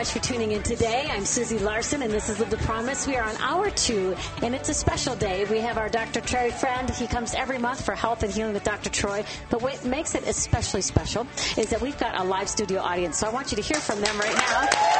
much for tuning in today. I'm Susie Larson, and this is Live the Promise. We are on hour 2, and it's a special day. We have our Dr. Troy friend. He comes every month for Health and Healing with Dr. Troy. But what makes it especially special is that we've got a live studio audience. So I want you to hear from them right now.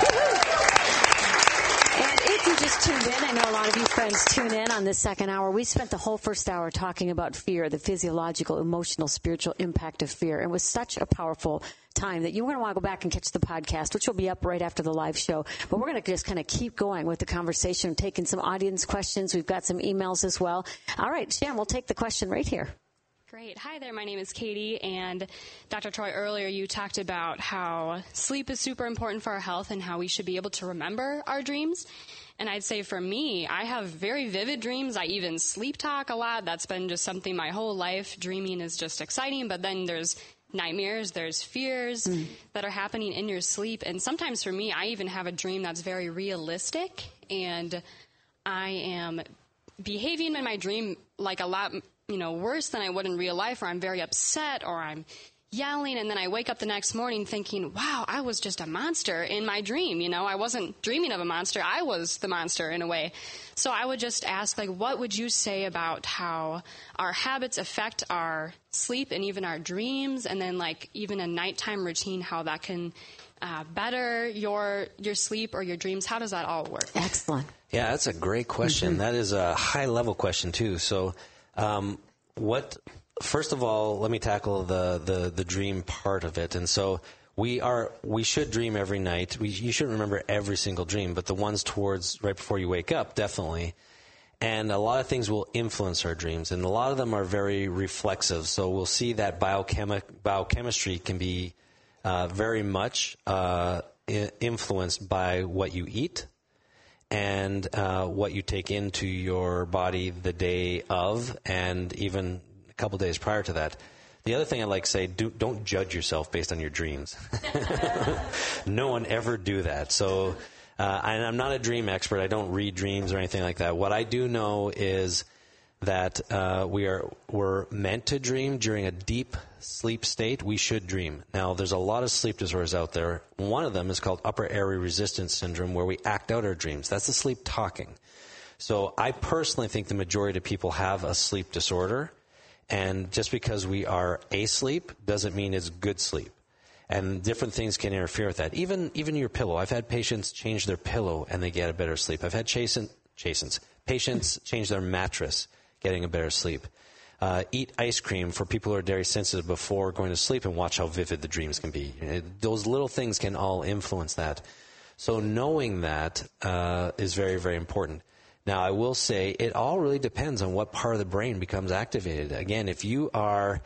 And if you just tuned in, I know a lot of you friends tune in on this second hour. We spent the whole first hour talking about fear, the physiological, emotional, spiritual impact of fear. It was such a powerful time that you're going to want to go back and catch the podcast, which will be up right after the live show. But we're going to just kind of keep going with the conversation, taking some audience questions. We've got some emails as well. All right, Shan, we'll take the question right here. Great. Hi there. My name is Katie. And Dr. Troy, earlier you talked about how sleep is super important for our health and how we should be able to remember our dreams. And I'd say for me, I have very vivid dreams. I even sleep talk a lot. That's been just something my whole life. Dreaming is just exciting. But then there's nightmares, there's fears that are happening in your sleep. And sometimes for me, I even have a dream that's very realistic. And I am behaving in my dream like a lot worse than I would in real life, or I'm very upset, or I'm yelling, and then I wake up the next morning thinking, wow, I was just a monster in my dream. I wasn't dreaming of a monster. I was the monster in a way. So I would just ask, what would you say about how our habits affect our sleep and even our dreams, and then even a nighttime routine, how that can better your sleep or your dreams? How does that all work? Excellent. Yeah, that's a great question. Mm-hmm. That is a high-level question, too. So first of all, let me tackle the dream part of it. And so we should dream every night. You shouldn't remember every single dream, but the ones towards right before you wake up, definitely. And a lot of things will influence our dreams, and a lot of them are very reflexive. So we'll see that biochemistry can be very much influenced by what you eat and what you take into your body the day of, and even a couple days prior to that. The other thing I like to say, don't judge yourself based on your dreams. No one ever do that. So, and I'm not a dream expert. I don't read dreams or anything like that. What I do know is that we're meant to dream during a deep sleep state. We should dream. Now, there's a lot of sleep disorders out there. One of them is called upper airway resistance syndrome, where we act out our dreams. That's the sleep talking. So I personally think the majority of people have a sleep disorder, and just because we are asleep doesn't mean it's good sleep. And different things can interfere with that. Even your pillow. I've had patients change their pillow and they get a better sleep. I've had patients change their mattress, getting a better sleep. Eat ice cream for people who are dairy sensitive before going to sleep, and watch how vivid the dreams can be. Those little things can all influence that. So knowing that is very, very important. Now, I will say it all really depends on what part of the brain becomes activated. Again, there are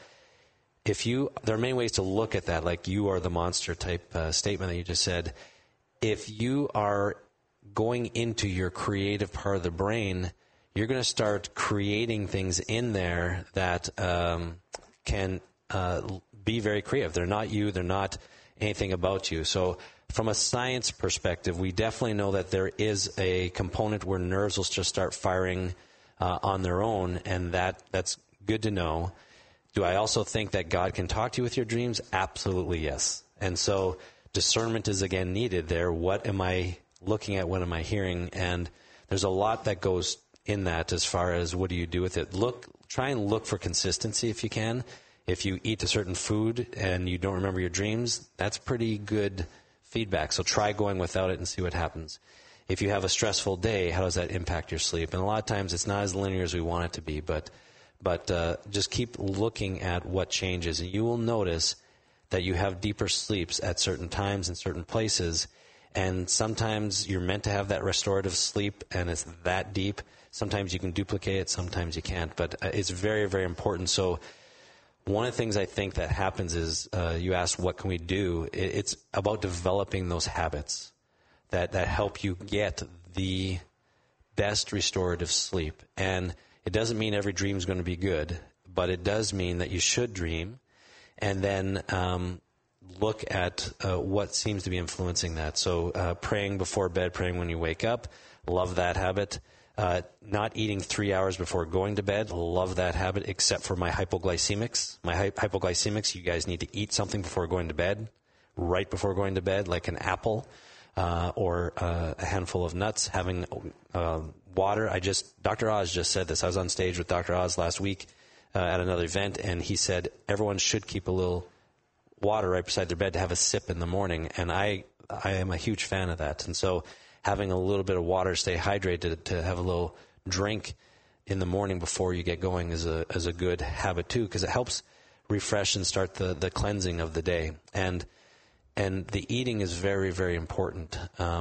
many ways to look at that, like you are the monster type statement that you just said. If you are going into your creative part of the brain, you're going to start creating things in there that can be very creative. They're not you. They're not anything about you. So from a science perspective, we definitely know that there is a component where nerves will just start firing on their own, and that's good to know. Do I also think that God can talk to you with your dreams? Absolutely, yes. And so discernment is, again, needed there. What am I looking at? What am I hearing? And there's a lot that goes in that as far as what do you do with it. Try and look for consistency if you can. If you eat a certain food and you don't remember your dreams, that's pretty good feedback. So try going without it and see what happens. If you have a stressful day, how does that impact your sleep? And a lot of times it's not as linear as we want it to be, but just keep looking at what changes, and you will notice that you have deeper sleeps at certain times in certain places. And sometimes you're meant to have that restorative sleep, and it's that deep. Sometimes you can duplicate it, sometimes you can't. But it's very, very important. So one of the things I think that happens is you asked, what can we do? It's about developing those habits that help you get the best restorative sleep. And it doesn't mean every dream is going to be good, but it does mean that you should dream, and then look at what seems to be influencing that. So praying before bed, praying when you wake up, love that habit. Not eating 3 hours before going to bed, love that habit, except for my hypoglycemics. My hypoglycemics, you guys need to eat something before going to bed, right before going to bed, like an apple. or a handful of nuts, having water. Dr. Oz just said this. I was on stage with Dr. Oz last week at another event, and he said everyone should keep a little water right beside their bed to have a sip in the morning, and I am a huge fan of that. And so having a little bit of water, stay hydrated, to have a little drink in the morning before you get going is a good habit too, because it helps refresh and start the cleansing of the day. And the eating is very, very important.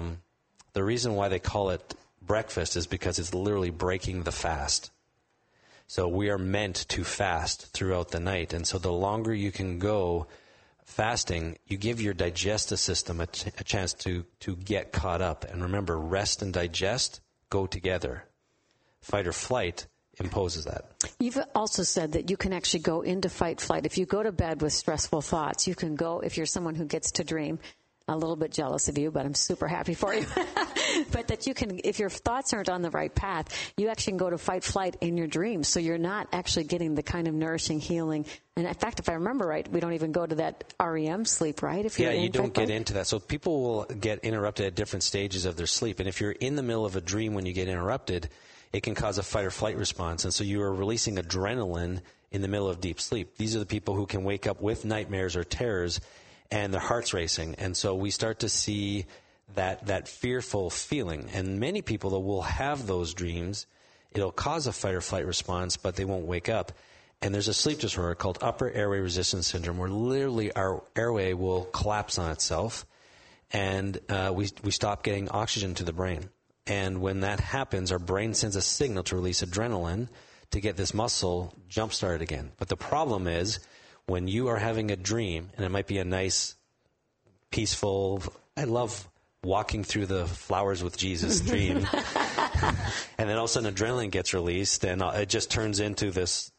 The reason why they call it breakfast is because it's literally breaking the fast. So we are meant to fast throughout the night. And so the longer you can go fasting, you give your digestive system a chance to get caught up. And remember, rest and digest go together. Fight or flight imposes that. You've also said that you can actually go into fight flight. If you go to bed with stressful thoughts, you can go, if you're someone who gets to dream, a little bit jealous of you, but I'm super happy for you. But that you can, if your thoughts aren't on the right path, you actually can go to fight flight in your dreams. So you're not actually getting the kind of nourishing healing. And in fact, if I remember right, we don't even go to that REM sleep, right? If you're you don't get into that. So people will get interrupted at different stages of their sleep. And if you're in the middle of a dream when you get interrupted, it can cause a fight or flight response. And so you are releasing adrenaline in the middle of deep sleep. These are the people who can wake up with nightmares or terrors and their heart's racing. And so we start to see that fearful feeling. And many people that will have those dreams, it'll cause a fight or flight response, but they won't wake up. And there's a sleep disorder called upper airway resistance syndrome, where literally our airway will collapse on itself, and we stop getting oxygen to the brain. And when that happens, our brain sends a signal to release adrenaline to get this muscle jump-started again. But the problem is, when you are having a dream, and it might be a nice, peaceful, I love walking through the flowers with Jesus dream, and then all of a sudden adrenaline gets released, and it just turns into this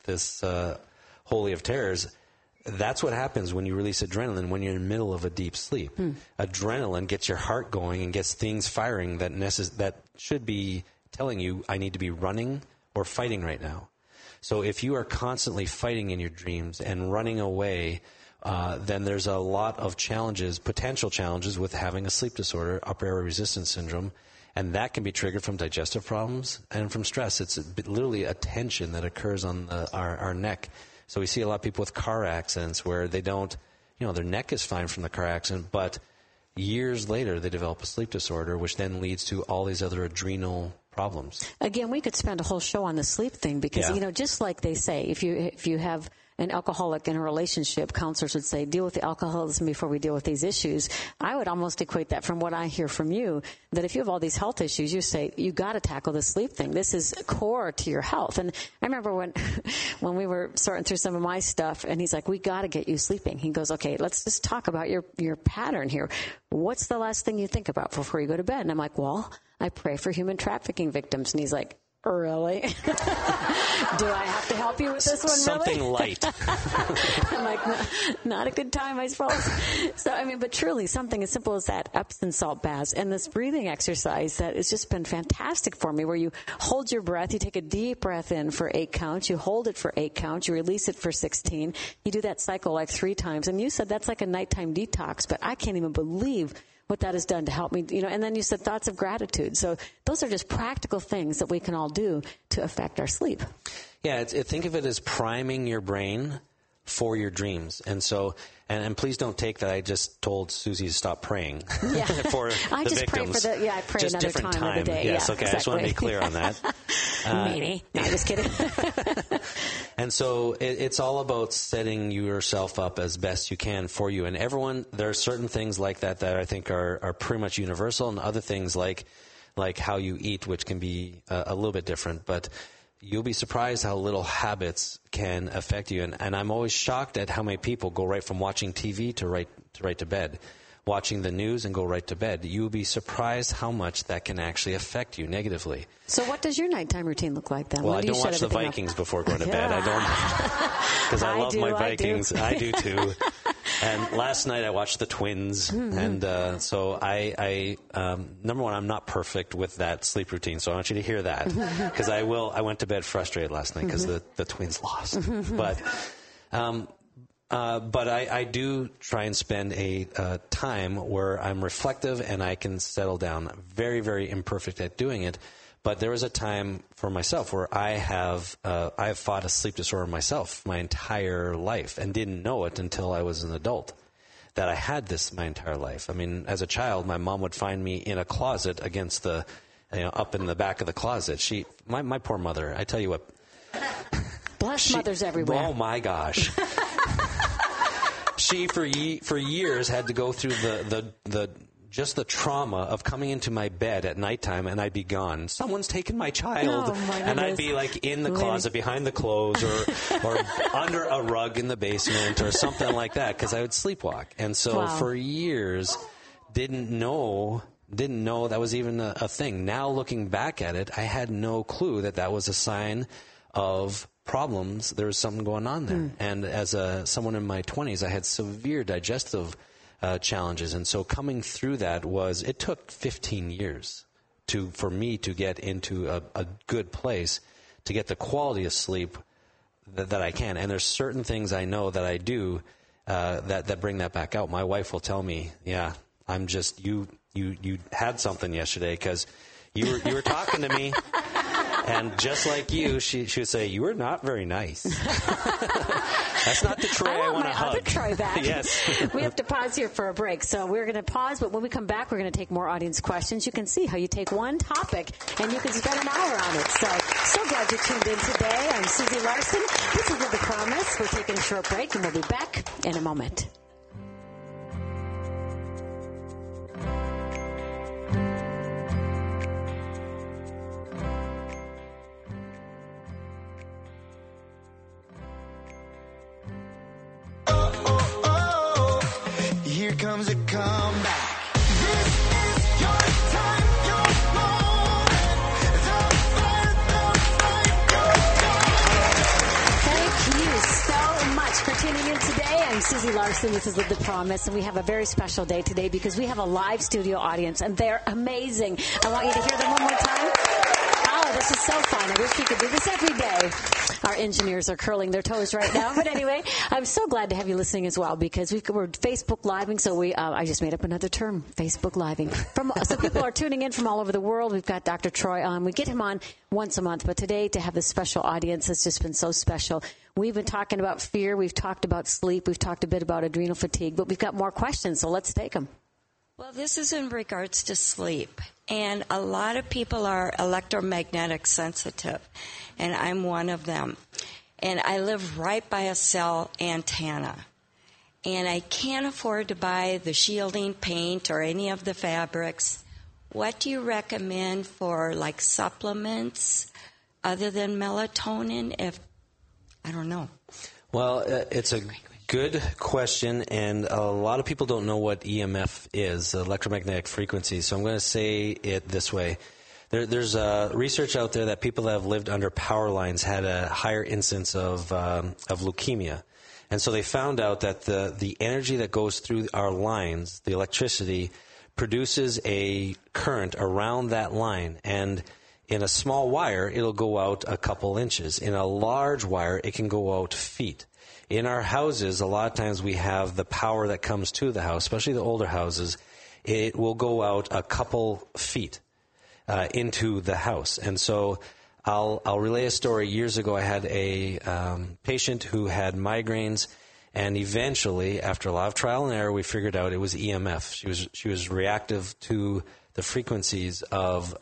holy of terrors. That's what happens when you release adrenaline when you're in the middle of a deep sleep. Adrenaline gets your heart going and gets things firing that should be telling you, I need to be running or fighting right now. So if you are constantly fighting in your dreams and running away, then there's a lot of challenges, potential challenges with having a sleep disorder, upper airway resistance syndrome, and that can be triggered from digestive problems and from stress. It's literally a tension that occurs on our neck. So we see a lot of people with car accidents where they don't, their neck is fine from the car accident, but years later they develop a sleep disorder, which then leads to all these other adrenal problems. Again, we could spend a whole show on the sleep thing because, just like they say, if you have an alcoholic in a relationship, counselors would say, deal with the alcoholism before we deal with these issues. I would almost equate that from what I hear from you, that if you have all these health issues, you say, you got to tackle the sleep thing. This is core to your health. And I remember when we were sorting through some of my stuff, and he's like, we got to get you sleeping. He goes, okay, let's just talk about your pattern here. What's the last thing you think about before you go to bed? And I'm like, well, I pray for human trafficking victims. And he's like, really? Do I have to help you with this one, Something really? light. I'm like, not a good time, I suppose. So, but truly, something as simple as that, Epsom salt baths, and this breathing exercise that has just been fantastic for me, where you hold your breath, you take a deep breath in for 8 counts, you hold it for 8 counts, you release it for 16. You do that cycle like 3 times, and you said that's like a nighttime detox, but I can't even believe what that has done to help me, and then you said thoughts of gratitude. So those are just practical things that we can all do to affect our sleep. Yeah, think of it as priming your brain for your dreams. And so, and please don't take that I just told Susie to stop praying Yeah. for I the just victims. I pray just another different time of the day. Yes, yeah, okay. Exactly. I just want to be clear on that. Maybe. No, I'm just kidding. And so it's all about setting yourself up as best you can for you. And there are certain things like that I think are pretty much universal, and other things like how you eat, which can be a little bit different. But you'll be surprised how little habits can affect you. And I'm always shocked at how many people go right from watching TV to right to bed. Watching the news and go right to bed. You will be surprised how much that can actually affect you negatively. So what does your nighttime routine look like then? Well, I don't watch the Vikings before going to bed. I don't, because I love my Vikings. I do too. And last night I watched the Twins, and so I number one, I'm not perfect with that sleep routine, so I want you to hear that, because I went to bed frustrated last night because the Twins lost. But But I do try and spend a time where I'm reflective and I can settle down. Very, very imperfect at doing it. But there was a time for myself where I have fought a sleep disorder myself my entire life and didn't know it until I was an adult, that I had this my entire life. I mean, as a child, my mom would find me in a closet against the, up in the back of the closet. My poor mother, I tell you what. Bless mothers everywhere. Oh, my gosh. She, for years, had to go through just the trauma of coming into my bed at nighttime, and I'd be gone. Someone's taken my child. Oh, my and I'd be like in the closet behind the clothes or under a rug in the basement or something like that, because I would sleepwalk. And so for years, didn't know that was even a thing. Now looking back at it, I had no clue that was a sign of problems. There was something going on there. And as someone in my 20s, I had severe digestive challenges. And so coming through that it took 15 years for me to get into a good place, to get the quality of sleep that I can. And there's certain things I know that I do that bring that back out. My wife will tell me, yeah, I'm just, you had something yesterday because you were talking to me. And just like you, she would say, you were not very nice. That's not the Troy I want to hug. I want my other Troy back. Yes. We have to pause here for a break. So we're going to pause, but when we come back, we're going to take more audience questions. You can see how you take one topic and you can spend an hour on it. So glad you tuned in today. I'm Susie Larson. This is With the Promise. We're taking a short break, and we'll be back in a moment. Here comes a comeback. This is your time, your moment. The fight, Thank you so much for tuning in today. I'm Susie Larson. This is With the Promise, and we have a very special day today because we have a live studio audience, and they're amazing. I want you to hear them one more time. Oh, this is so fun. I wish we could do this every day. Our engineers are curling their toes right now. But anyway, I'm so glad to have you listening as well because we're Facebook Living. So I just made up another term, Facebook Living. So people are tuning in from all over the world. We've got Dr. Troy on. We get him on once a month. But today, to have this special audience has just been so special. We've been talking about fear. We've talked about sleep. We've talked a bit about adrenal fatigue. But we've got more questions, so let's take them. Well, this is in regards to sleep. And a lot of people are electromagnetic sensitive, and I'm one of them. And I live right by a cell antenna. And I can't afford to buy the shielding paint or any of the fabrics. What do you recommend for, like, supplements other than melatonin? I don't know. Well, it's a good question, and a lot of people don't know what EMF is, electromagnetic frequencies. So I'm going to say it this way. There's research out there that people that have lived under power lines had a higher incidence of leukemia. And so they found out that the energy that goes through our lines, the electricity, produces a current around that line. And in a small wire, it'll go out a couple inches. In a large wire, it can go out feet. In our houses, a lot of times we have the power that comes to the house, especially the older houses. It will go out a couple feet into the house. And so I'll relay a story. Years ago, I had a patient who had migraines, and eventually, after a lot of trial and error, we figured out it was EMF. She was reactive to the frequencies of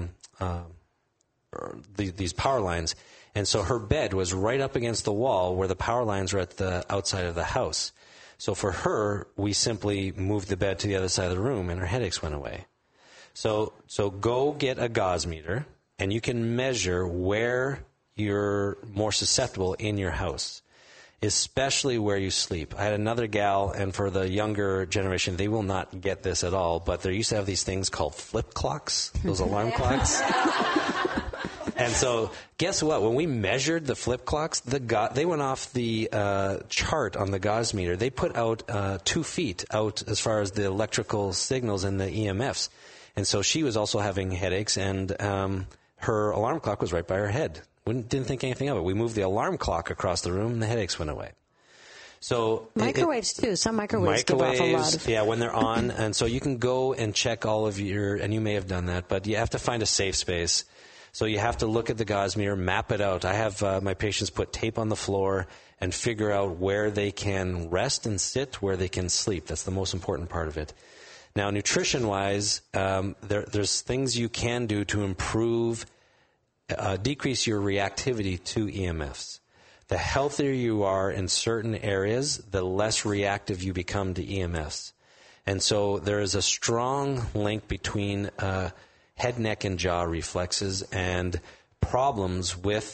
these power lines. And so her bed was right up against the wall where the power lines were at the outside of the house. So for her, we simply moved the bed to the other side of the room, and her headaches went away. So go get a gauge meter, and you can measure where you're more susceptible in your house, especially where you sleep. I had another gal, and for the younger generation, they will not get this at all, but there used to have these things called flip clocks, those alarm clocks. And so, guess what? When we measured the flip clocks, they went off the chart on the Gauss meter. They put out 2 feet out as far as the electrical signals and the EMFs. And so she was also having headaches, and her alarm clock was right by her head. Didn't think anything of it. We moved the alarm clock across the room, and the headaches went away. So Microwaves too. Some microwaves give off a lot of... Yeah, when they're on. And so you can go and check all of your, and you may have done that, but you have to find a safe space. So you have to look at the gauze mirror, map it out. I have my patients put tape on the floor and figure out where they can rest and sit, where they can sleep. That's the most important part of it. Now, nutrition-wise, there's things you can do to improve, decrease your reactivity to EMFs. The healthier you are in certain areas, the less reactive you become to EMFs. And so there is a strong link between head, neck, and jaw reflexes and problems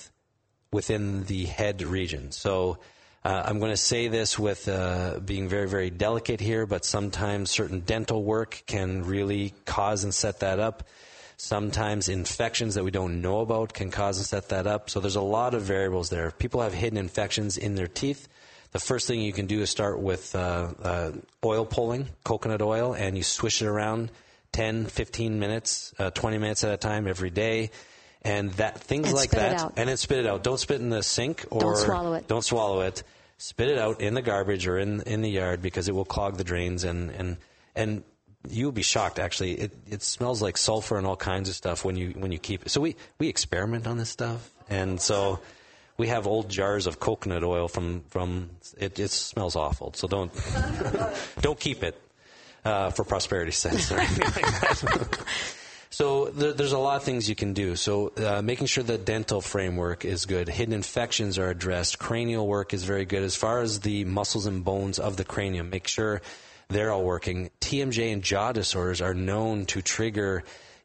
within the head region. So I'm going to say this with being very, very delicate here, but sometimes certain dental work can really cause and set that up. Sometimes infections that we don't know about can cause and set that up. So there's a lot of variables there. If people have hidden infections in their teeth, the first thing you can do is start with oil pulling, coconut oil, and you swish it around 10, 15 minutes, 20 minutes at a time every day. And that things like that. And then spit it out. Don't spit in the sink or don't swallow it. Don't swallow it. Spit it out in the garbage or in the yard because it will clog the drains and you'll be shocked actually. It smells like sulfur and all kinds of stuff when you keep it. So we experiment on this stuff. And so we have old jars of coconut oil from it smells awful. So don't keep it for prosperity sense or anything like that. So there's a lot of things you can do. So making sure the dental framework is good. Hidden infections are addressed. Cranial work is very good. As far as the muscles and bones of the cranium, make sure they're all working. TMJ and jaw disorders are known to trigger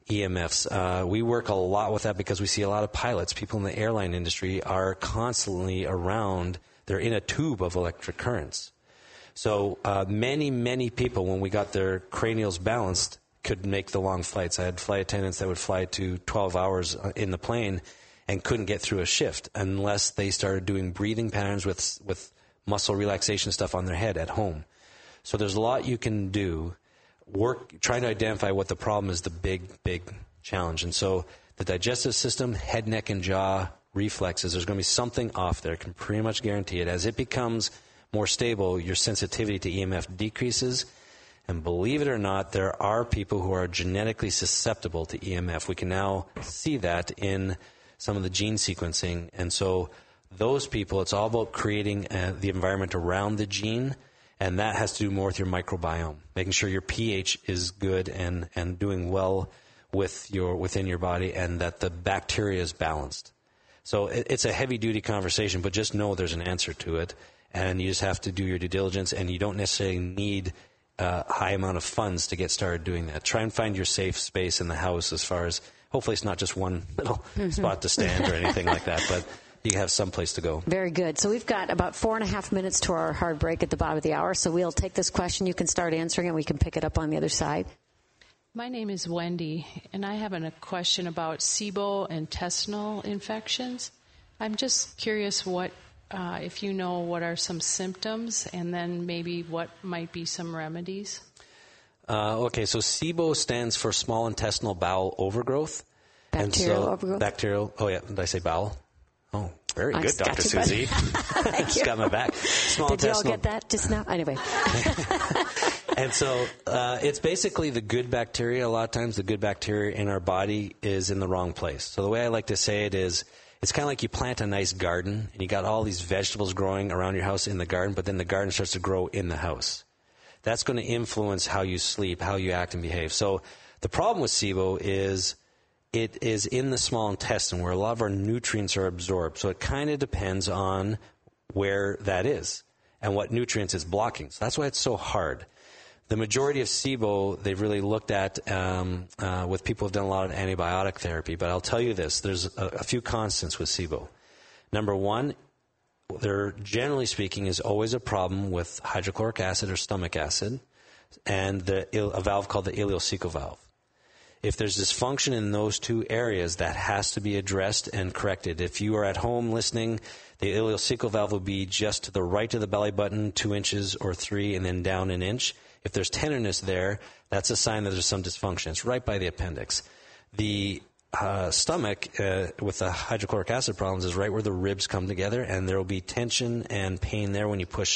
EMFs. We work a lot with that because we see a lot of pilots. People in the airline industry are constantly around. They're in a tube of electric currents. So many people, when we got their cranials balanced, could make the long flights. I had flight attendants that would fly to 12 hours in the plane and couldn't get through a shift unless they started doing breathing patterns with muscle relaxation stuff on their head at home. So there's a lot you can do. Trying to identify what the problem is, the big challenge. And so the digestive system, head, neck, and jaw reflexes, there's going to be something off there. I can pretty much guarantee it. As it becomes more stable, your sensitivity to EMF decreases. And believe it or not, there are people who are genetically susceptible to EMF. We can now see that in some of the gene sequencing. And so those people, it's all about creating the environment around the gene, and that has to do more with your microbiome, making sure your pH is good and doing well within your body, and that the bacteria is balanced. So it's a heavy-duty conversation, but just know there's an answer to it, and you just have to do your due diligence, and you don't necessarily need high amount of funds to get started doing that. Try and find your safe space in the house as far as, hopefully it's not just one little spot to stand or anything like that, but you have some place to go. Very good. So we've got about 4.5 minutes to our hard break at the bottom of the hour. So we'll take this question. You can start answering it. We can pick it up on the other side. My name is Wendy, and I have a question about SIBO intestinal infections. I'm just curious if you know what are some symptoms, and then maybe what might be some remedies. Okay, so SIBO stands for small intestinal bowel overgrowth. Bacterial overgrowth? Bacterial. Oh, yeah. Did I say bowel? Oh, very good, got Dr. you, Susie. Thank you. Got my back. Did you all get that just now? Anyway. And so it's basically the good bacteria. A lot of times the good bacteria in our body is in the wrong place. So the way I like to say it is, it's kind of like you plant a nice garden, and you got all these vegetables growing around your house in the garden, but then the garden starts to grow in the house. That's going to influence how you sleep, how you act and behave. So the problem with SIBO is it is in the small intestine where a lot of our nutrients are absorbed. So it kind of depends on where that is and what nutrients it's blocking. So that's why it's so hard. The majority of SIBO, they've really looked at with people who've done a lot of antibiotic therapy. But I'll tell you this, there's a few constants with SIBO. Number one, there, generally speaking, is always a problem with hydrochloric acid or stomach acid and a valve called the ileocecal valve. If there's dysfunction in those two areas, that has to be addressed and corrected. If you are at home listening, the ileocecal valve will be just to the right of the belly button, 2 inches or 3, and then down an inch. If there's tenderness there, that's a sign that there's some dysfunction. It's right by the appendix. The stomach with the hydrochloric acid problems is right where the ribs come together, and there will be tension and pain there when you push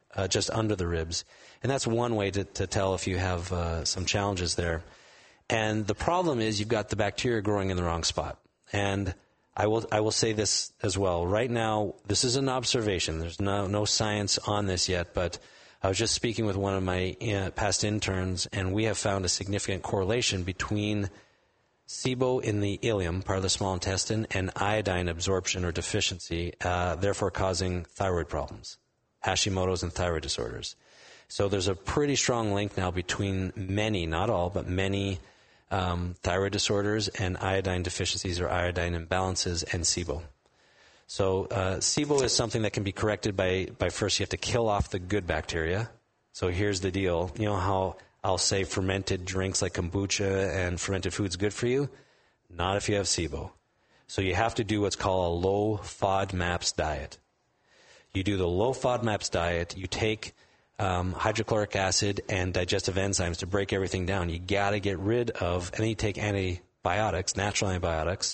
just under the ribs. And that's one way to tell if you have some challenges there. And the problem is you've got the bacteria growing in the wrong spot. And I will say this as well. Right now, this is an observation. There's no science on this yet, but I was just speaking with one of my past interns, and we have found a significant correlation between SIBO in the ileum, part of the small intestine, and iodine absorption or deficiency, therefore causing thyroid problems, Hashimoto's and thyroid disorders. So there's a pretty strong link now between many, not all, but many thyroid disorders and iodine deficiencies or iodine imbalances and SIBO. So SIBO is something that can be corrected by first you have to kill off the good bacteria. So here's the deal. You know how I'll say fermented drinks like kombucha and fermented foods good for you? Not if you have SIBO. So you have to do what's called a low FODMAPs diet. You do the low FODMAPs diet, you take hydrochloric acid and digestive enzymes to break everything down. You got to get rid of, and then you take antibiotics, natural antibiotics.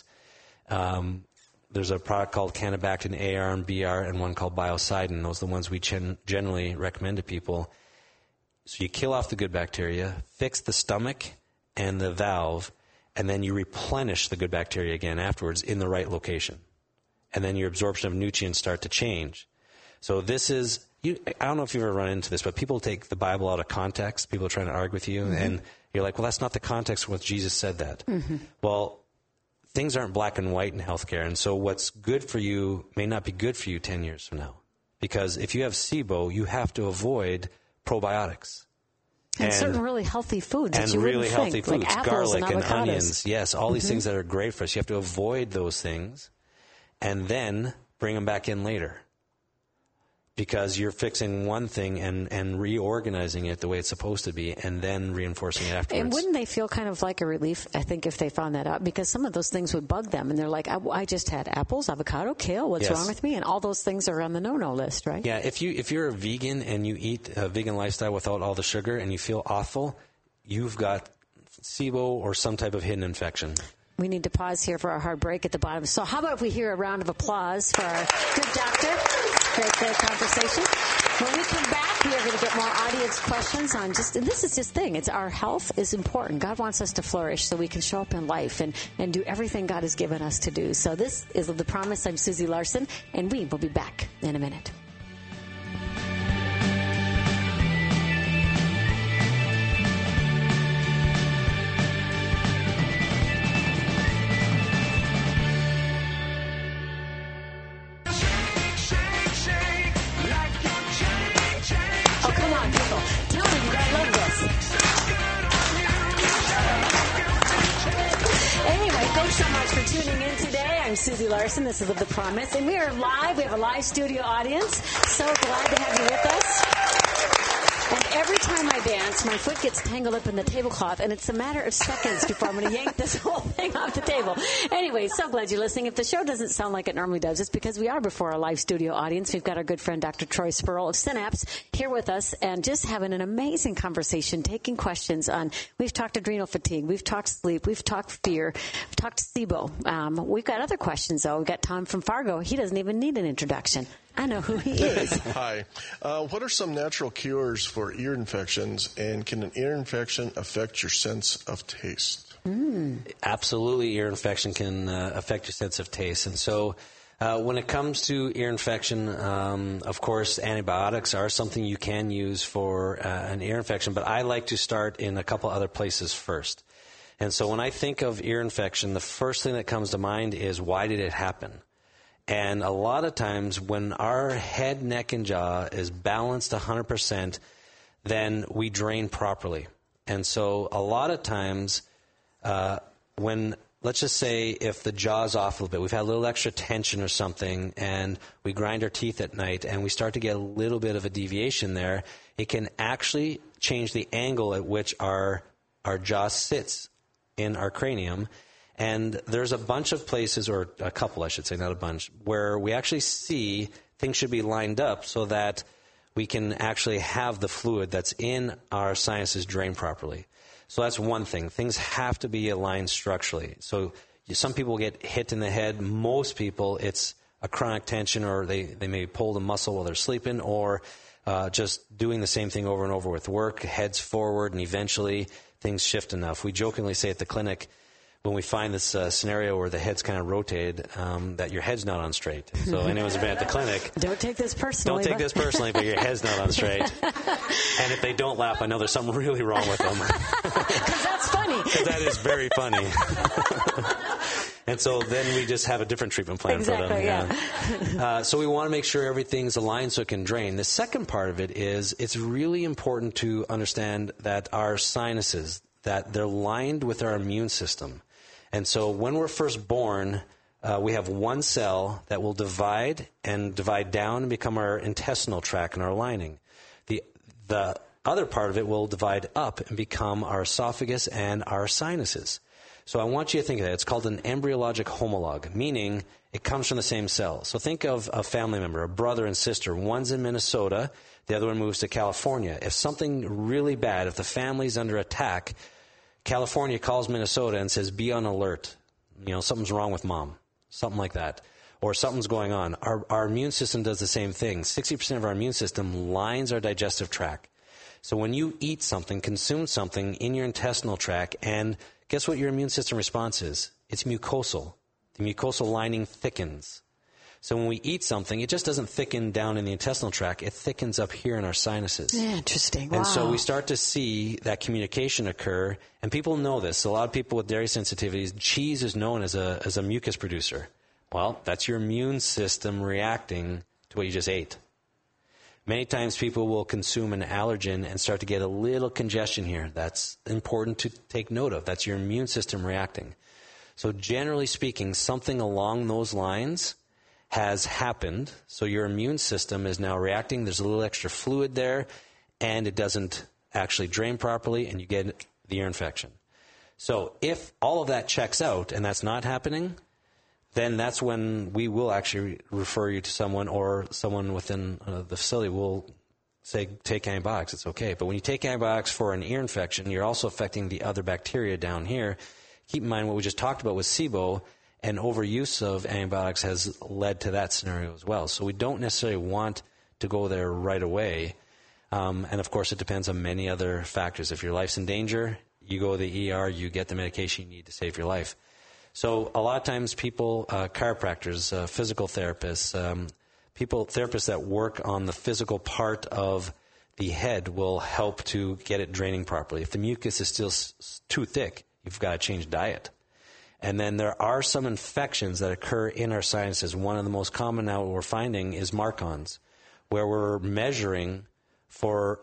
There's a product called Canabactin AR and BR and one called Biocidin. Those are the ones we generally recommend to people. So you kill off the good bacteria, fix the stomach and the valve, and then you replenish the good bacteria again afterwards in the right location. And then your absorption of nutrients start to change. So this is, I don't know if you've ever run into this, but people take the Bible out of context. People are trying to argue with you, and you're like, well, that's not the context of what Jesus said that. Well, things aren't black and white in healthcare, and so what's good for you may not be good for you 10 years from now. Because if you have SIBO, you have to avoid probiotics. And certain really healthy foods that you really wouldn't healthy think, foods, like apples garlic and avocados. onions. Yes, all these things that are great for us. You have to avoid those things and then bring them back in later. Because you're fixing one thing and reorganizing it the way it's supposed to be and then reinforcing it afterwards. And wouldn't they feel kind of like a relief, I think, if they found that out? Because some of those things would bug them. And they're like, I just had apples, avocado, kale. What's wrong with me? And all those things are on the no-no list, right? Yeah, if you're a vegan and you eat a vegan lifestyle without all the sugar and you feel awful, you've got SIBO or some type of hidden infection. We need to pause here for our hard break at the bottom. So how about if we hear a round of applause for our good doctor? Great conversation. When we come back, we are going to get more audience questions on and this is his thing. It's our health is important. God wants us to flourish so we can show up in life and do everything God has given us to do. So this is The Promise. I'm Susie Larson, and we will be back in a minute. I'm Susie Larson. This is The Promise. And we are live. We have a live studio audience. So glad to have you with us. And every time I dance, my foot gets tangled up in the tablecloth, and it's a matter of seconds before I'm going to yank this whole thing off the table. Anyway, so glad you're listening. If the show doesn't sound like it normally does, it's because we are before a live studio audience. We've got our good friend Dr. Troy Spurl of Synapse here with us and just having an amazing conversation, taking questions on, we've talked adrenal fatigue, we've talked sleep, we've talked fear, we've talked SIBO. We've got other questions, though. We've got Tom from Fargo. He doesn't even need an introduction. I know who he is. Hi. What are some natural cures for ear infections, and can an ear infection affect your sense of taste? Absolutely, ear infection can affect your sense of taste. And so when it comes to ear infection, of course, antibiotics are something you can use for an ear infection, but I like to start in a couple other places first. And so when I think of ear infection, the first thing that comes to mind is, why did it happen? And a lot of times when our head, neck, and jaw is balanced 100%, then we drain properly. And so a lot of times when, let's just say if the jaw's off a little bit, we've had a little extra tension or something, and we grind our teeth at night and we start to get a little bit of a deviation there, it can actually change the angle at which our jaw sits in our cranium. And there's a bunch of places, or a couple, I should say, not a bunch, where we actually see things should be lined up so that we can actually have the fluid that's in our sinuses drain properly. So that's one thing. Things have to be aligned structurally. So some people get hit in the head. Most people, it's a chronic tension, or they may pull the muscle while they're sleeping, or just doing the same thing over and over with work, heads forward, and eventually things shift enough. We jokingly say at the clinic, when we find this scenario where the head's kind of rotated, that your head's not on straight. So anyone's been at the clinic, Don't take this personally. don't take this personally, but your head's not on straight. And if they don't laugh, I know there's something really wrong with them. Because that's funny. Because that is very funny. And so then we just have a different treatment plan for them. Yeah. So we want to make sure everything's aligned so it can drain. The second part of it is it's really important to understand that our sinuses, that they're lined with our immune system. And so when we're first born, we have one cell that will divide down and become our intestinal tract and our lining. The other part of it will divide up and become our esophagus and our sinuses. So I want you to think of that. It's called an embryologic homologue, meaning it comes from the same cell. So think of a family member, a brother and sister. One's in Minnesota, the other one moves to California. If something really bad, if the family's under attack, California calls Minnesota and says, be on alert. Something's wrong with mom. Something like that. Or something's going on. Our immune system does the same thing. 60% of our immune system lines our digestive tract. So when you eat something, consume something in your intestinal tract, and guess what your immune system response is? It's mucosal. The mucosal lining thickens. So when we eat something, it just doesn't thicken down in the intestinal tract. It thickens up here in our sinuses. Interesting. Wow. And so we start to see that communication occur, and people know this. A lot of people with dairy sensitivities, cheese is known as a mucus producer. Well, that's your immune system reacting to what you just ate. Many times people will consume an allergen and start to get a little congestion here. That's important to take note of. That's your immune system reacting. So generally speaking, something along those lines has happened. So your immune system is now reacting. There's a little extra fluid there, and it doesn't actually drain properly, and you get the ear infection. So if all of that checks out and that's not happening, then that's when we will actually refer you to someone, or someone within the facility will say, take antibiotics, it's okay. But when you take antibiotics for an ear infection, you're also affecting the other bacteria down here. Keep in mind what we just talked about with SIBO, and overuse of antibiotics has led to that scenario as well. So we don't necessarily want to go there right away. And of course, it depends on many other factors. If your life's in danger, you go to the ER, you get the medication you need to save your life. So a lot of times people, chiropractors, physical therapists, therapists that work on the physical part of the head will help to get it draining properly. If the mucus is still too thick, you've got to change diet. And then there are some infections that occur in our sinuses. One of the most common now we're finding is MARCoNS, where we're measuring for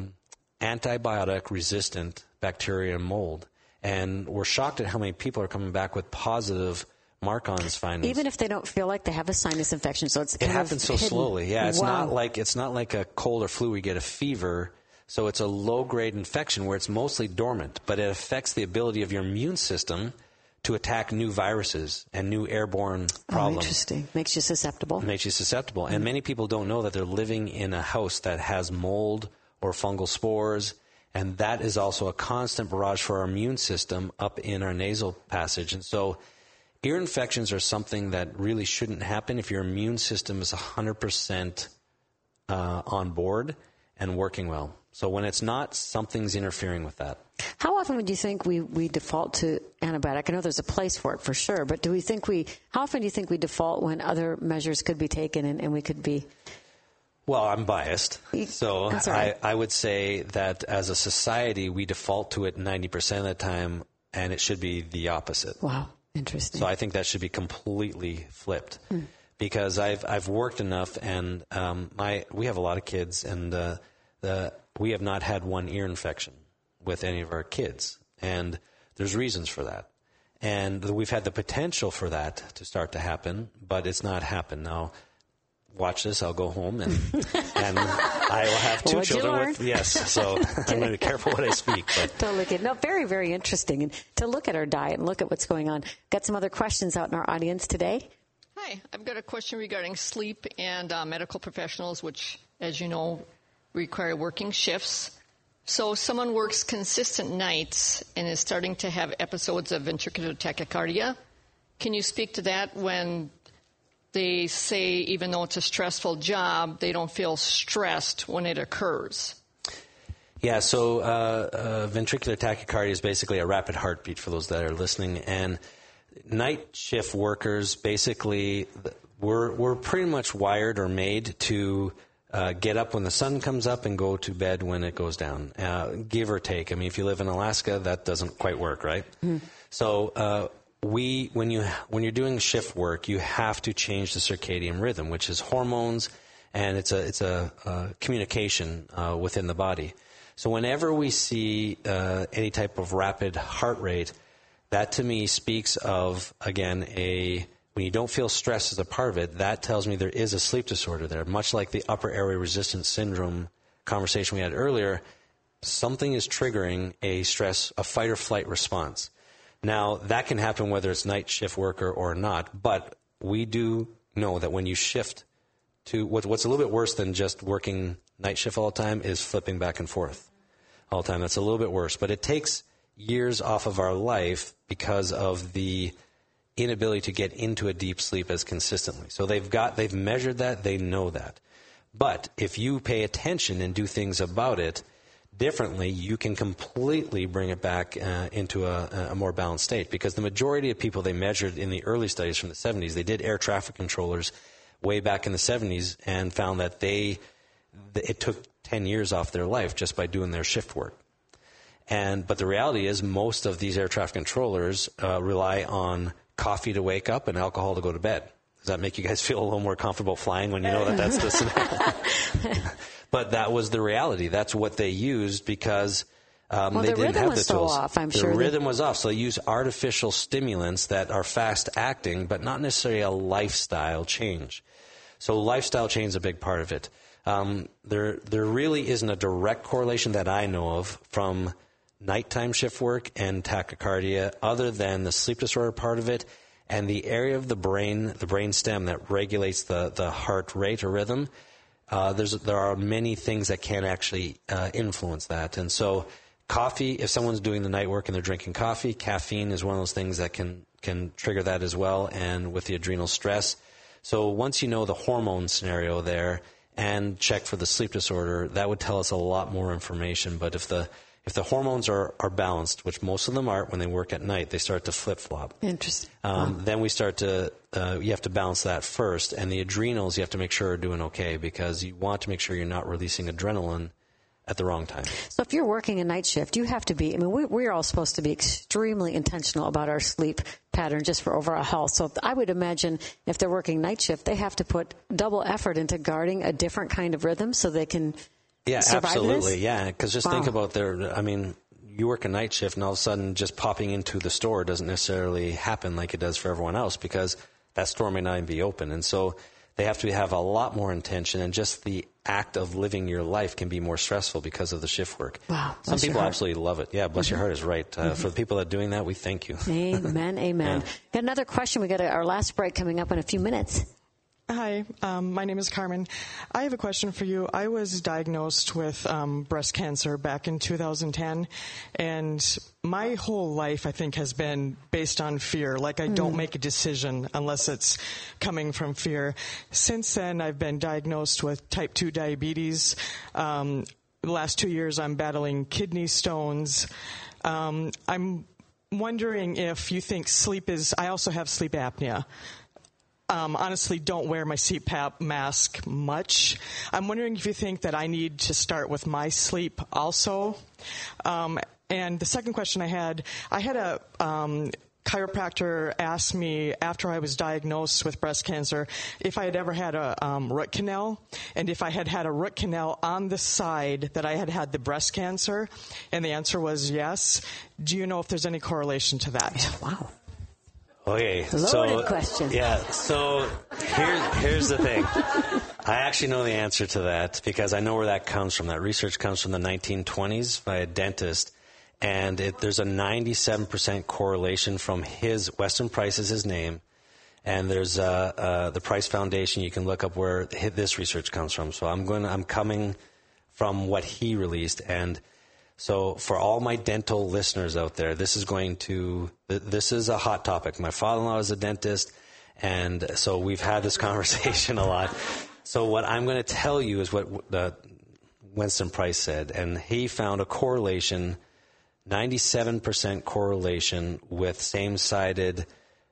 antibiotic-resistant bacteria and mold. And we're shocked at how many people are coming back with positive MARCoNS findings. Even if they don't feel like they have a sinus infection, so it happens so hidden. slowly. Yeah, it's Wow. not like a cold or flu where you get a fever. So it's a low-grade infection where it's mostly dormant, but it affects the ability of your immune system to attack new viruses and new airborne problems. Oh, interesting. Makes you susceptible. Makes you susceptible. And many people don't know that they're living in a house that has mold or fungal spores, and that is also a constant barrage for our immune system up in our nasal passage. And so ear infections are something that really shouldn't happen if your immune system is 100% on board and working well. So when it's not, something's interfering with that. How often would you think we default to antibiotic? I know there's a place for it for sure, but how often do you think we default when other measures could be taken and we could be... Well, I'm biased, so That's all right. I would say that as a society, we default to it 90% of the time, and it should be the opposite. Wow, interesting. So I think that should be completely flipped, because I've worked enough, and we have a lot of kids, and we have not had one ear infection with any of our kids, and there's reasons for that. And we've had the potential for that to start to happen, but it's not happened. Now, watch this, I'll go home, and I will have two What'd you children. learn? Yes, so I'm going to be careful what I speak. But. Totally good. No, very, very interesting. And to look at our diet and look at what's going on. Got some other questions out in our audience today. Hi, I've got a question regarding sleep and medical professionals, which, as you know, require working shifts. So someone works consistent nights and is starting to have episodes of ventricular tachycardia. Can you speak to that when they say even though it's a stressful job, they don't feel stressed when it occurs. Yeah, so ventricular tachycardia is basically a rapid heartbeat for those that are listening. And night shift workers, basically, we're pretty much wired or made to get up when the sun comes up and go to bed when it goes down, give or take. I mean, if you live in Alaska, that doesn't quite work, right? So when you're doing shift work, you have to change the circadian rhythm, which is hormones, and it's a communication within the body. So whenever we see any type of rapid heart rate, that to me speaks of, again, when you don't feel stress as a part of it, that tells me there is a sleep disorder there. Much like the upper airway resistance syndrome conversation we had earlier, something is triggering a fight or flight response. Now, that can happen whether it's night shift worker or not, but we do know that when you shift to what's a little bit worse than just working night shift all the time is flipping back and forth all the time. That's a little bit worse, but it takes years off of our life because of the inability to get into a deep sleep as consistently. So they've measured that, they know that. But if you pay attention and do things about it differently, you can completely bring it back into a more balanced state. Because the majority of people they measured in the early studies from the 70s, they did air traffic controllers way back in the 70s and found that it took 10 years off their life just by doing their shift work. But the reality is most of these air traffic controllers rely on coffee to wake up and alcohol to go to bed. Does that make you guys feel a little more comfortable flying when you know that that's the scenario? But that was the reality. That's what they used because they didn't have the tools. So off, I'm sure. The rhythm was off. So they use artificial stimulants that are fast acting, but not necessarily a lifestyle change. So lifestyle change is a big part of it. There really isn't a direct correlation that I know of from nighttime shift work and tachycardia other than the sleep disorder part of it and the area of the brain stem that regulates the heart rate or rhythm. There are many things that can actually influence that. And so coffee, if someone's doing the night work and they're drinking coffee, caffeine is one of those things that can trigger that as well, and with the adrenal stress. So once you know the hormone scenario there and check for the sleep disorder, that would tell us a lot more information. But if the hormones are balanced, which most of them aren't when they work at night, they start to flip-flop. Interesting. Then we start to, you have to balance that first. And the adrenals, you have to make sure are doing okay because you want to make sure you're not releasing adrenaline at the wrong time. So if you're working a night shift, you have to be, we're all supposed to be extremely intentional about our sleep pattern just for overall health. So I would imagine if they're working night shift, they have to put double effort into guarding a different kind of rhythm so they can survive absolutely. this? Yeah, because just think about you work a night shift and all of a sudden just popping into the store doesn't necessarily happen like it does for everyone else because that store may not even be open. And so they have to have a lot more intention, and just the act of living your life can be more stressful because of the shift work. Wow. Some people absolutely love it. Yeah, bless your heart is right. For the people that are doing that, we thank you. Amen, amen. Yeah. Got another question. We got our last break coming up in a few minutes. Hi, my name is Carmen. I have a question for you. I was diagnosed with breast cancer back in 2010, and my whole life, I think, has been based on fear. Like, I don't make a decision unless it's coming from fear. Since then, I've been diagnosed with type 2 diabetes. The last 2 years, I'm battling kidney stones. I'm wondering if you think sleep is... I also have sleep apnea. Honestly, don't wear my CPAP mask much. I'm wondering if you think that I need to start with my sleep also. And the second question I had a chiropractor ask me after I was diagnosed with breast cancer if I had ever had a root canal, and if I had had a root canal on the side that I had had the breast cancer, and the answer was yes. Do you know if there's any correlation to that? Wow. Okay, Loaded question. Yeah, so here's the thing. I actually know the answer to that because I know where that comes from. That research comes from the 1920s by a dentist, and there's a 97% correlation from Weston Price is his name, and there's the Price Foundation. You can look up where this research comes from. So I'm coming from what he released, and so for all my dental listeners out there, this is a hot topic. My father-in-law is a dentist, And so we've had this conversation a lot. So what I'm going to tell you is what Winston Price said, and he found a correlation, 97% correlation with same-sided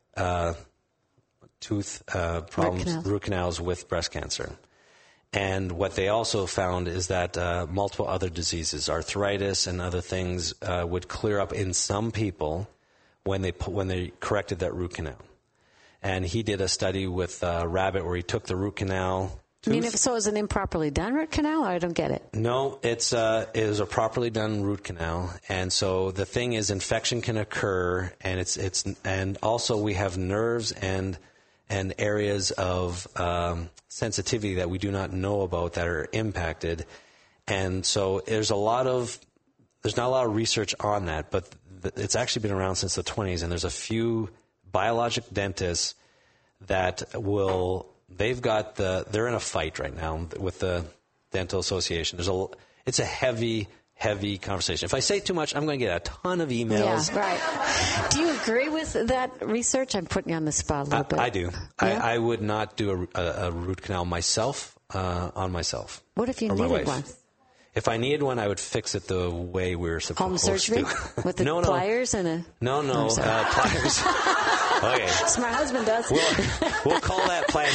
tooth problems, root canals with breast cancer. And what they also found is that multiple other diseases, arthritis and other things, would clear up in some people when they corrected that root canal. And he did a study with a rabbit where he took the root canal. I mean, if so, is an improperly done root canal? I don't get it. No, it is a properly done root canal, and so the thing is, infection can occur, and and also we have nerves and areas of sensitivity that we do not know about that are impacted, and so there's not a lot of research on that, but it's actually been around since the 20s, and there's a few biologic dentists that they're in a fight right now with the Dental Association. It's a heavy conversation. If I say too much, I'm going to get a ton of emails. Yeah, right. Do you agree with that research? I'm putting you on the spot a little bit. I do. Yeah? I would not do a root canal myself, on myself. What if you or my needed wife. one? If I needed one, I would fix it the way we're supposed Home surgery? to. With the pliers and a... No, sorry. pliers. Okay. That's what my husband does. We'll call that Plan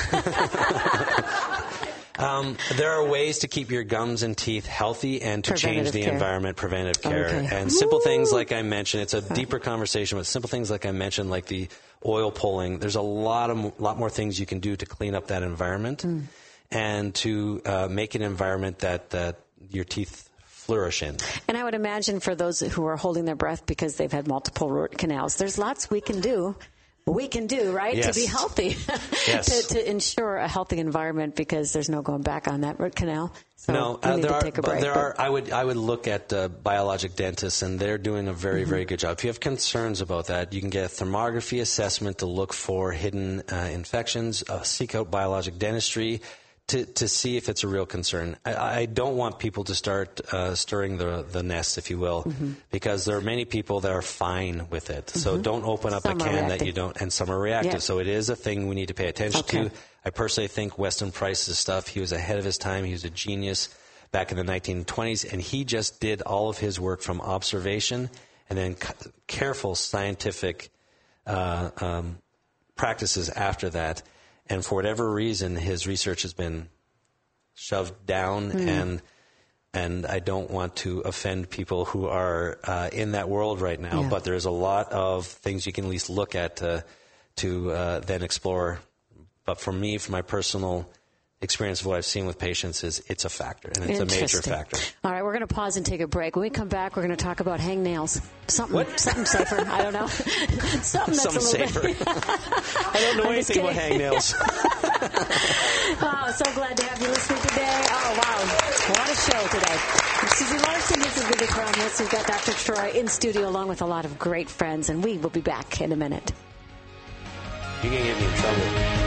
B. There are ways to keep your gums and teeth healthy and to change the environment, preventative care. Okay. And simple things like I mentioned, it's a deeper conversation, but simple things like I mentioned, like the oil pulling, there's a lot more things you can do to clean up that environment and to make an environment that your teeth flourish in. And I would imagine for those who are holding their breath because they've had multiple root canals, there's lots we can do, right, yes. to be healthy, yes. to ensure a healthy environment because there's no going back on that root canal. So no, we need there to are. take a break, I would look at biologic dentists, and they're doing a very, very good job. If you have concerns about that, you can get a thermography assessment to look for hidden infections. Seek out biologic dentistry to see if it's a real concern. I don't want people to start stirring the nest, if you will, because there are many people that are fine with it. So don't open up a can that you don't, and some are reactive. Yep. So it is a thing we need to pay attention to. I personally think Weston Price's stuff, he was ahead of his time. He was a genius back in the 1920s, and he just did all of his work from observation and then careful scientific practices after that. And for whatever reason, his research has been shoved down, and I don't want to offend people who are in that world right now. But there's a lot of things you can at least look at to then explore. But for me, from my personal experience of what I've seen with patients, it's a factor, and it's a major factor. All right, we're going to pause and take a break. When we come back, we're going to talk about hangnails. Something safer. I don't know. Something that's a little safer. bit. I don't know anything about hangnails. Oh, so glad to have you listening today. Oh, wow. What a show today. I'm Susie Larson. This is The Promise. We've got Dr. Troy in studio along with a lot of great friends, and we will be back in a minute. You're going to get me in trouble.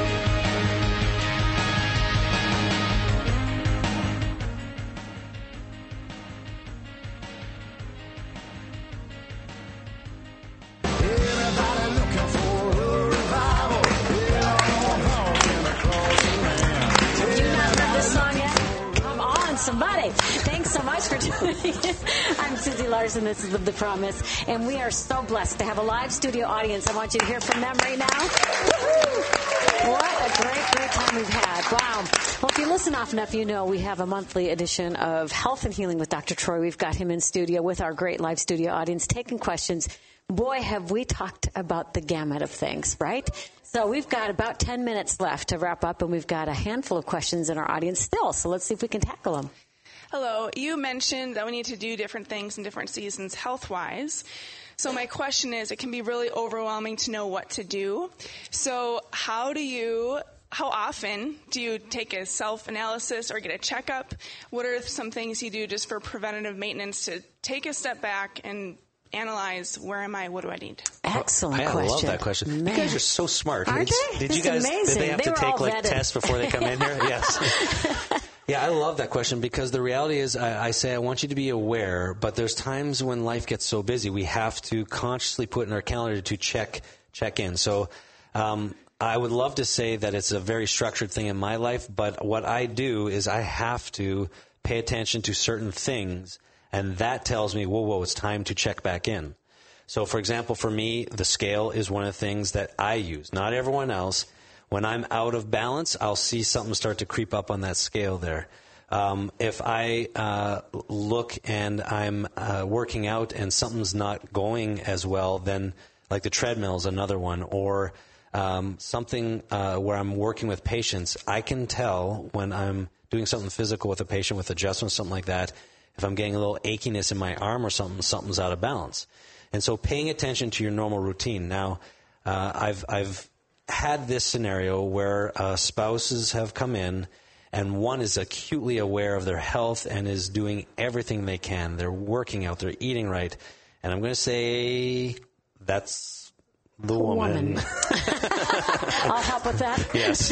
Somebody. Thanks so much for tuning in. I'm Susie Larson. This is The Promise. And we are so blessed to have a live studio audience. I want you to hear from them right now. Woo-hoo! What a great time we've had. Wow. Well, if you listen often enough, you know we have a monthly edition of Health and Healing with Dr. Troy. We've got him in studio with our great live studio audience taking questions. Boy, have we talked about the gamut of things, right? So we've got about 10 minutes left to wrap up, and we've got a handful of questions in our audience still. So let's see if we can tackle them. Hello. You mentioned that we need to do different things in different seasons health-wise. So my question is, it can be really overwhelming to know what to do. So how often do you take a self-analysis or get a checkup? What are some things you do just for preventative maintenance to take a step back and analyze, where am I, what do I need? Excellent question. I love that question. You guys are so smart. Did you guys? Did they have to take tests before they come in here? Yes. Yeah, I love that question because the reality is I say I want you to be aware, but there's times when life gets so busy we have to consciously put in our calendar to check in. So I would love to say that it's a very structured thing in my life, but what I do is I have to pay attention to certain things, and that tells me, whoa, it's time to check back in. So, for example, for me, the scale is one of the things that I use, not everyone else. When I'm out of balance, I'll see something start to creep up on that scale there. If I look and I'm working out and something's not going as well, then like the treadmill is another one, or something where I'm working with patients, I can tell when I'm doing something physical with a patient with adjustments, something like that, if I'm getting a little achiness in my arm or something's out of balance. And so paying attention to your normal routine. Now, I've had this scenario where spouses have come in and one is acutely aware of their health and is doing everything they can. They're working out, they're eating right. And I'm going to say that's the woman. I'll help with that. Yes.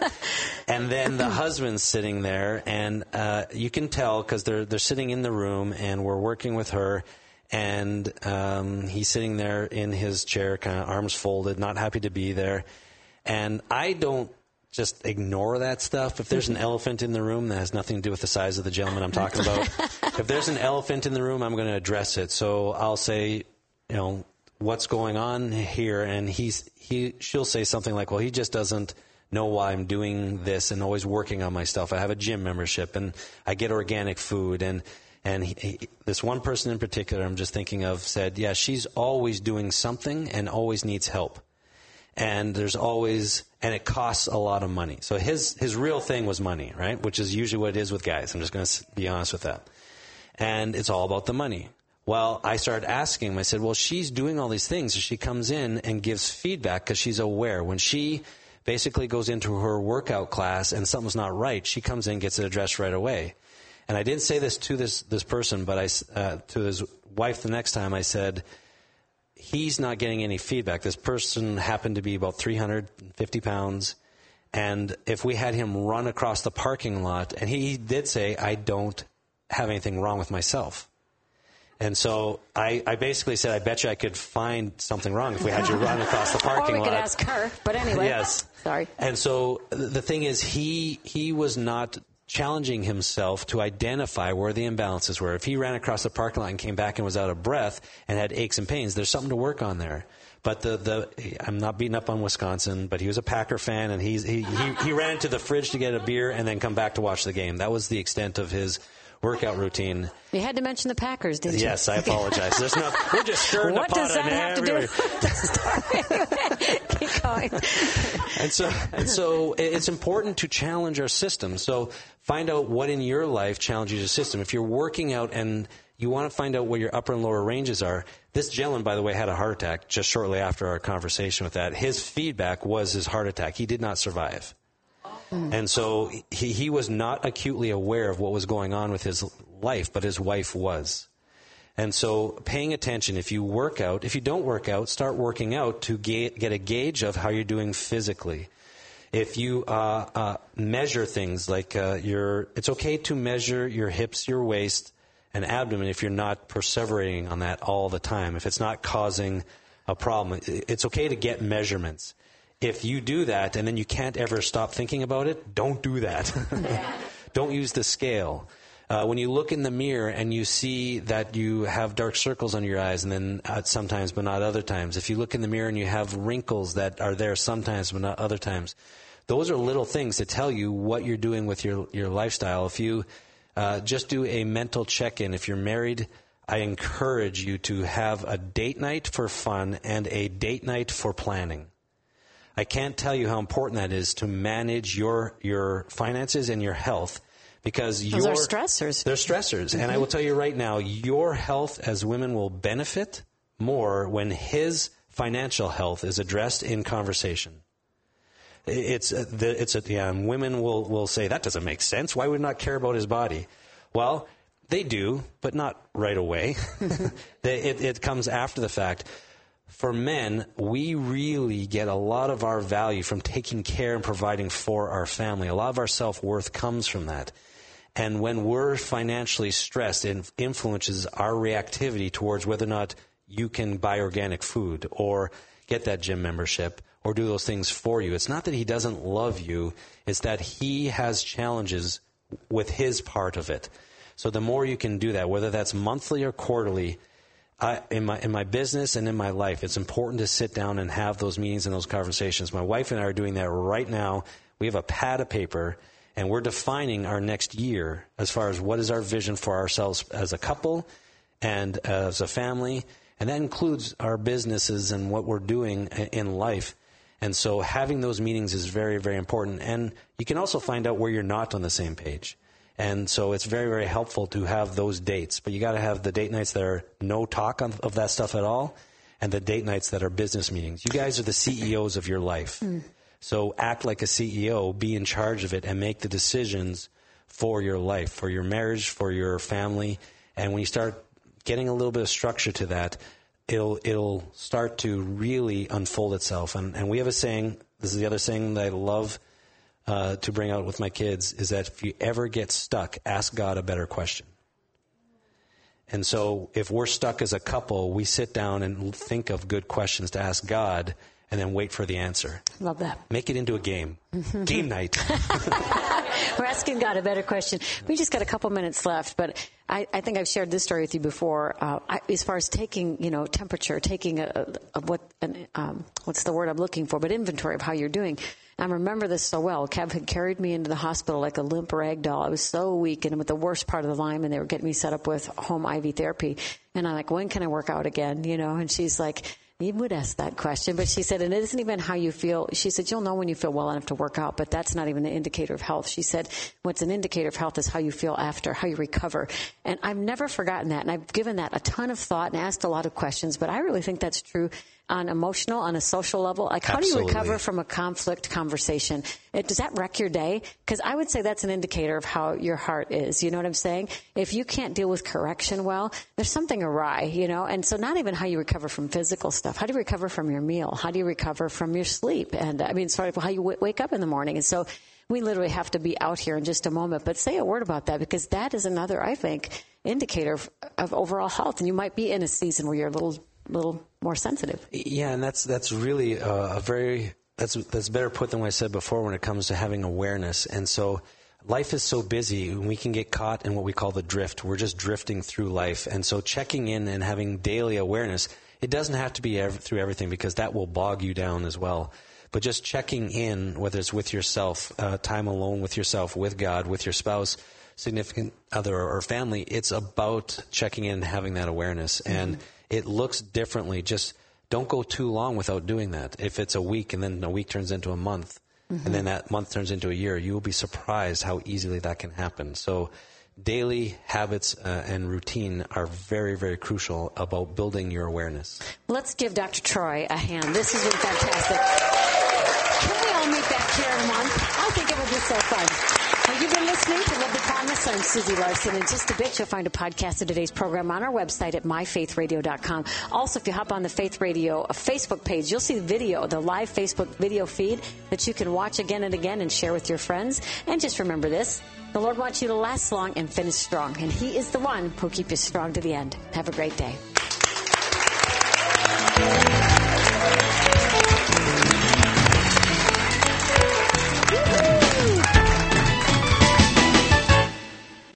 And then the husband's sitting there, and you can tell because they're sitting in the room, and we're working with her, and he's sitting there in his chair, kind of arms folded, not happy to be there. And I don't just ignore that stuff. If there's an elephant in the room, that has nothing to do with the size of the gentleman I'm talking about. If there's an elephant in the room, I'm going to address it. So I'll say, what's going on here? And she'll say something like, well, he just doesn't know why I'm doing this and always working on my stuff. I have a gym membership and I get organic food. And this one person in particular I'm just thinking of said, yeah, she's always doing something and always needs help. And and it costs a lot of money. So his real thing was money, right? Which is usually what it is with guys. I'm just going to be honest with that. And it's all about the money. Well, I started asking him, I said, well, she's doing all these things. She comes in and gives feedback because she's aware. When she basically goes into her workout class and something's not right, she comes in and gets it addressed right away. And I didn't say this to this person, but to his wife the next time, I said, he's not getting any feedback. This person happened to be about 350 pounds. And if we had him run across the parking lot, and he did say, I don't have anything wrong with myself. And so I basically said, I bet you I could find something wrong if we had you run across the parking lot. Or we could ask her, but anyway. Yes. Sorry. And so the thing is, he was not challenging himself to identify where the imbalances were. If he ran across the parking lot and came back and was out of breath and had aches and pains, there's something to work on there. But I'm not beating up on Wisconsin, but he was a Packer fan, and he ran to the fridge to get a beer and then come back to watch the game. That was the extent of his workout routine. You had to mention the Packers, didn't you? Yes, I apologize. We're just stirring the pot. What does that have to do with the story? Keep going. And so it's important to challenge our system. So find out what in your life challenges your system. If you're working out and you want to find out what your upper and lower ranges are. This gentleman, by the way, had a heart attack just shortly after our conversation with that. His feedback was his heart attack. He did not survive. And so he was not acutely aware of what was going on with his life, but his wife was. And so paying attention, if you work out, if you don't work out, start working out to get a gauge of how you're doing physically. If you measure things like it's okay to measure your hips, your waist, and abdomen if you're not perseverating on that all the time. If it's not causing a problem, it's okay to get measurements. If you do that and then you can't ever stop thinking about it, don't do that. Don't use the scale. When you look in the mirror and you see that you have dark circles under your eyes, and then sometimes but not other times. If you look in the mirror and you have wrinkles that are there sometimes but not other times, those are little things to tell you what you're doing with your lifestyle. If you just do a mental check-in, if you're married, I encourage you to have a date night for fun and a date night for planning. I can't tell you how important that is to manage your finances and your health, because those are stressors. They're stressors. Mm-hmm. And I will tell you right now, your health as women will benefit more when his financial health is addressed in conversation. Women will say, that doesn't make sense. Why would we not care about his body? Well, they do, but not right away. It comes after the fact. For men, we really get a lot of our value from taking care and providing for our family. A lot of our self-worth comes from that. And when we're financially stressed, it influences our reactivity towards whether or not you can buy organic food or get that gym membership or do those things for you. It's not that he doesn't love you. It's that he has challenges with his part of it. So the more you can do that, whether that's monthly or quarterly, in my business and in my life, it's important to sit down and have those meetings and those conversations. My wife and I are doing that right now. We have a pad of paper, and we're defining our next year as far as what is our vision for ourselves as a couple and as a family. And that includes our businesses and what we're doing in life. And so having those meetings is very, very important. And you can also find out where you're not on the same page. And so it's very, very helpful to have those dates. But you got to have the date nights that are no talk of that stuff at all, and the date nights that are business meetings. You guys are the CEOs of your life. So act like a CEO, be in charge of it, and make the decisions for your life, for your marriage, for your family. And when you start getting a little bit of structure to that, it'll start to really unfold itself. And we have a saying, this is the other saying that I love to bring out with my kids, is that if you ever get stuck, ask God a better question. And so if we're stuck as a couple, we sit down and think of good questions to ask God and then wait for the answer. Love that. Make it into a game. Game night. We're asking God a better question. We just got a couple minutes left, but I think I've shared this story with you before. As far as taking, temperature, taking what's the word I'm looking for, but inventory of how you're doing. I remember this so well. Kev had carried me into the hospital like a limp rag doll. I was so weak and with the worst part of the Lyme, and they were getting me set up with home IV therapy. And I'm like, when can I work out again? And she's like, you would ask that question, but she said, and it isn't even how you feel. She said, you'll know when you feel well enough to work out, but that's not even an indicator of health. She said, what's an indicator of health is how you feel after, how you recover. And I've never forgotten that, and I've given that a ton of thought and asked a lot of questions, but I really think that's true on emotional, on a social level. Like, how Absolutely. do you recover from a conflict conversation? Does that wreck your day? Because I would say that's an indicator of how your heart is. You know what I'm saying? If you can't deal with correction well, there's something awry, And so not even how you recover from physical stuff. How do you recover from your meal? How do you recover from your sleep? And how you wake up in the morning. And so we literally have to be out here in just a moment. But say a word about that, because that is another, I think, indicator of overall health. And you might be in a season where you're a little more sensitive. Yeah, and that's really that's better put than what I said before when it comes to having awareness. And so life is so busy, and we can get caught in what we call the drift. We're just drifting through life. And so checking in and having daily awareness, it doesn't have to be through everything, because that will bog you down as well. But just checking in, whether it's with yourself, time alone with yourself, with God, with your spouse, significant other, or family, it's about checking in and having that awareness. And it looks differently. Just don't go too long without doing that. If it's a week and then a week turns into a month, and then that month turns into a year, you will be surprised how easily that can happen. So daily habits and routine are very, very crucial about building your awareness. Let's give Dr. Troy a hand. This has been fantastic. Can we all meet back here in a month? I think it would be so fun. Well, you've been listening to Live the Promise. I'm Susie Larson. In just a bit, you'll find a podcast of today's program on our website at myfaithradio.com. Also, if you hop on the Faith Radio Facebook page, you'll see the video, the live Facebook video feed that you can watch again and again and share with your friends. And just remember this, the Lord wants you to last long and finish strong. And He is the one who'll keep you strong to the end. Have a great day.